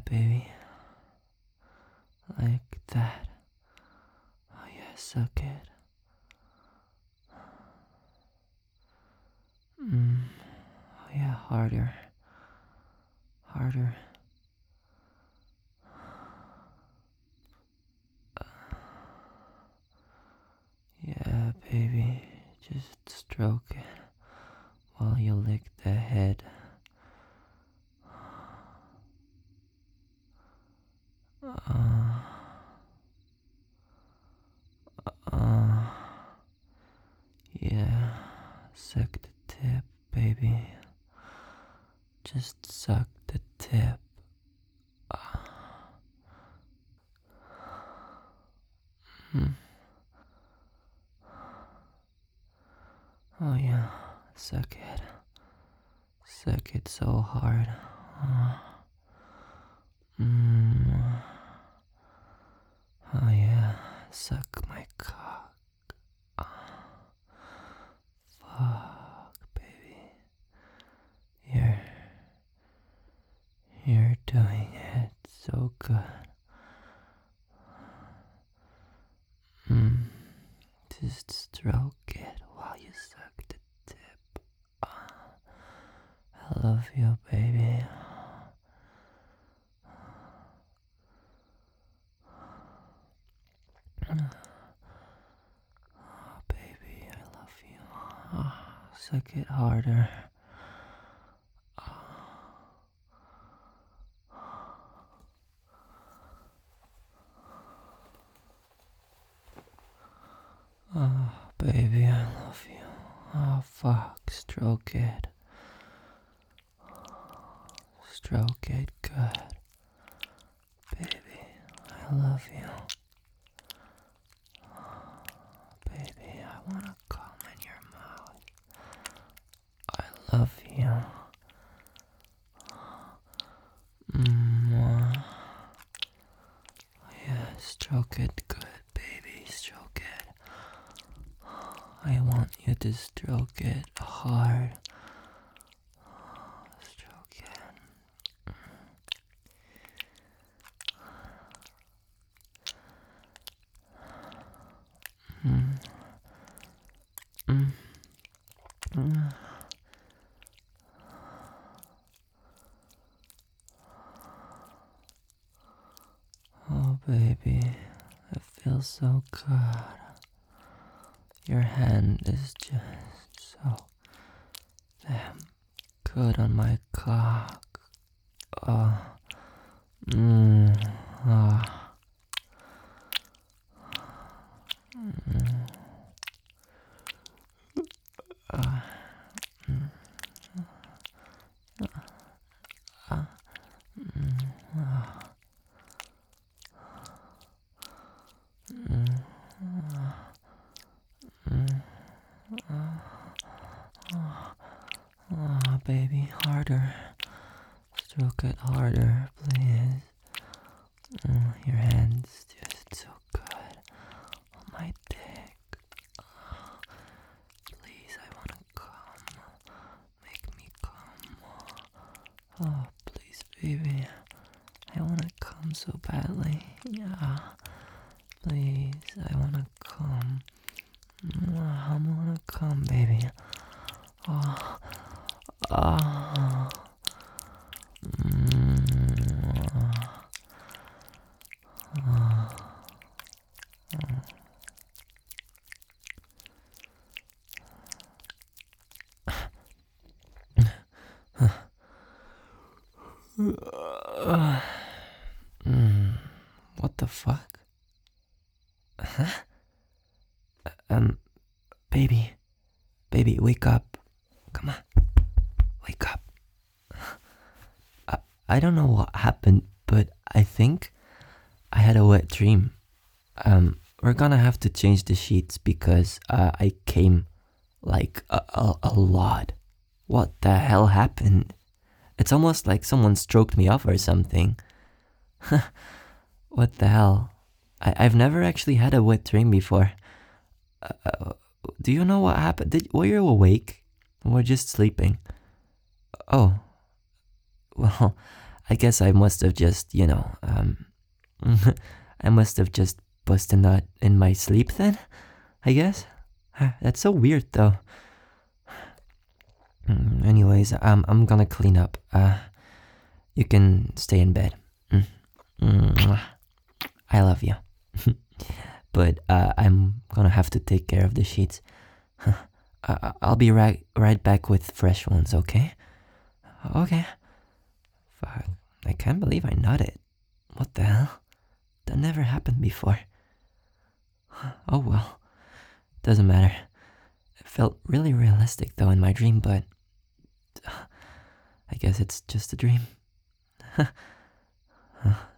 baby. Like that. Oh yeah, suck it. Oh yeah, harder. Harder. Yeah, baby. Just stroke it while you lick the head. Uh, uh, yeah. Suck the tip, baby. Just suck the tip. Hmm. Oh yeah, suck it. Suck it so hard. Uh, mm. Oh yeah, suck my cock. Fuck, baby. You're you're doing it so good. Mm. Just stroke it while you suck the tip. I love you, baby. Oh, baby, I love you. Oh, suck it harder. Oh, baby, I love you. Oh, fuck, stroke it. Stroke it good. Baby, I love you. Baby, I wanna come in your mouth. I love you. Mwah. Yeah, stroke it good, baby. Stroke it. I want you to stroke it hard. Stroke it. Mm. Mm. Mm. Oh, baby, it feels so good. Your hand is just so damn good on my cock. Oh, ah. Mm, ah, mm, ah, ah, mm, mm, ah, baby, harder. Stroke it harder, please. Your hand's just so good on my dick. Please, I wanna come. Make me come. Oh, please, baby. I wanna come so badly. Yeah. Please, I wanna come. I wanna come, baby. Oh, ah. What the fuck? Huh? Um, baby. Baby, wake up. Come on. Wake up. I don't know what happened, but I think I had a wet dream. We're gonna have to change the sheets because I came like a lot. What the hell happened? It's almost like someone stroked me off or something. What the hell? I've never actually had a wet dream before. Do you know what happened? Were you awake? Or just sleeping? Oh, well, I guess I must have just, I must have just busted a nut in my sleep then, I guess. That's so weird though. Anyways, I'm gonna clean up. You can stay in bed. Mm. Mwah. I love you. But I'm gonna have to take care of the sheets. I'll be right back with fresh ones, okay? Okay. Fuck. I can't believe I nutted. What the hell? That never happened before. Oh well. Doesn't matter. It felt really realistic though in my dream, but I guess it's just a dream.